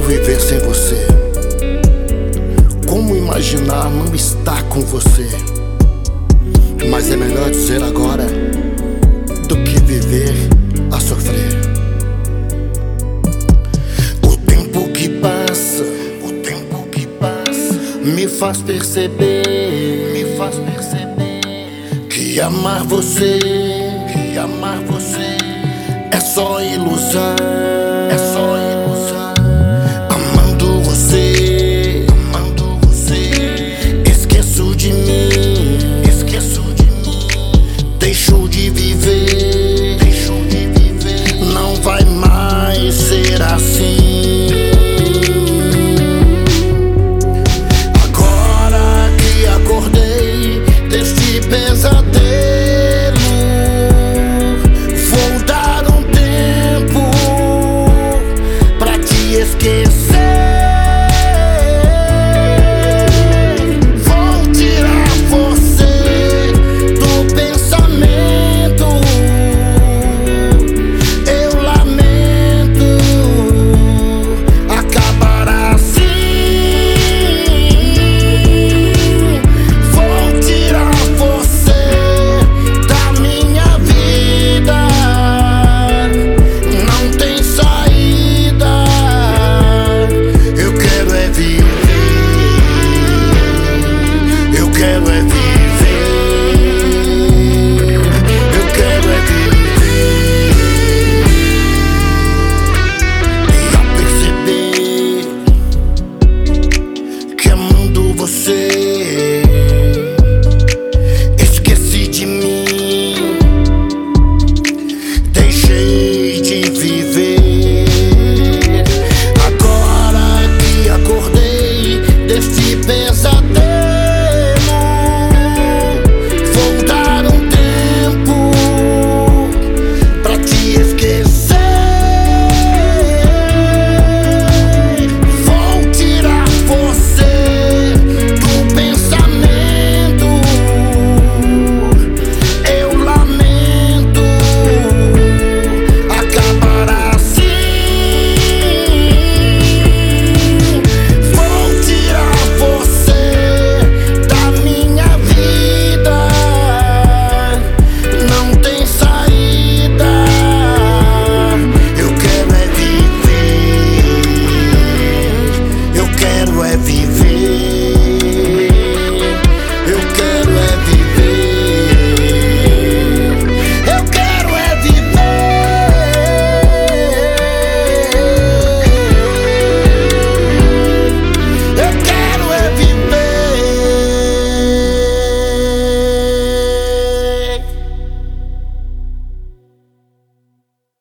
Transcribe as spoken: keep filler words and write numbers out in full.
viver sem você? Como imaginar não estar com você? Mas é melhor dizer agora do que viver a sofrer. O tempo que passa, o tempo que passa me faz perceber, me faz perceber que amar você, que amar você é só ilusão.